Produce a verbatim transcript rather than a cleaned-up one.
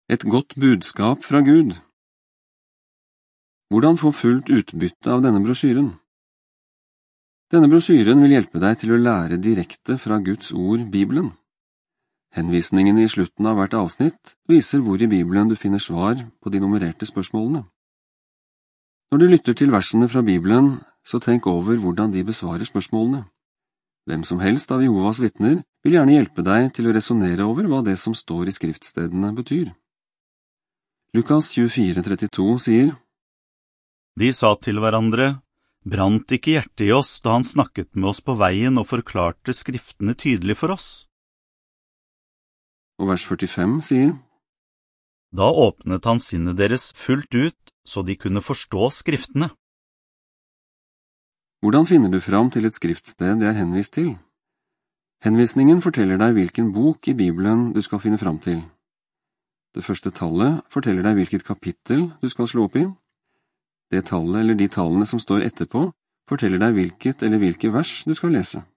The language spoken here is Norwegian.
Et godt budskap fra Gud. Hvordan få fullt utbytte av denne brosjyren? Denne brosjyren vil hjelpe deg til å lære direkte fra Guds ord, Bibelen. Henvisningene i slutten av hvert avsnitt viser hvor i Bibelen du finner svar på de nummererte spørsmålene. Når du lytter til versene fra Bibelen, så tenk over hvordan de besvarer spørsmålene. Hvem som helst av Jehovas vitner vil gjerne hjelpe deg til å resonere over hva det som står i skriftstedene betyr. Lukas tjuefire trettito sier: De sa til hverandre, brant ikke hjertet i oss da han snakket med oss på veien og forklarte skriftene tydelig for oss? Og vers førtifem sier: Da åpnet han sinnet deres fullt ut, så de kunne forstå skriftene. Hvordan finner du fram til et skriftsted det er henvist til? Henvisningen forteller deg hvilken bok i Bibelen du skal finne fram til. Det første tallet forteller deg hvilket kapittel du skal slå opp i. Det tallet eller de tallene som står etterpå forteller deg hvilket eller hvilke vers du skal lese.